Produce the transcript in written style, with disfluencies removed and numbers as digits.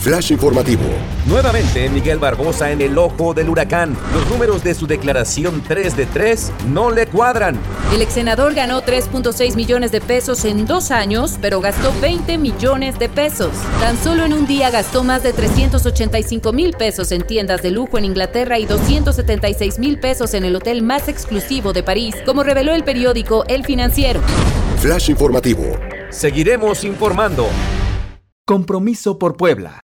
Flash informativo. Nuevamente Miguel Barbosa en el ojo del huracán. Los números de su declaración 3 de 3 no le cuadran. El exsenador ganó 3.6 millones de pesos en 2 años, pero gastó 20 millones de pesos. Tan solo en un día gastó más de 385,000 pesos en tiendas de lujo en Inglaterra y 276,000 pesos en el hotel más exclusivo de París, como reveló el periódico El Financiero. Flash informativo. Seguiremos informando. Compromiso por Puebla.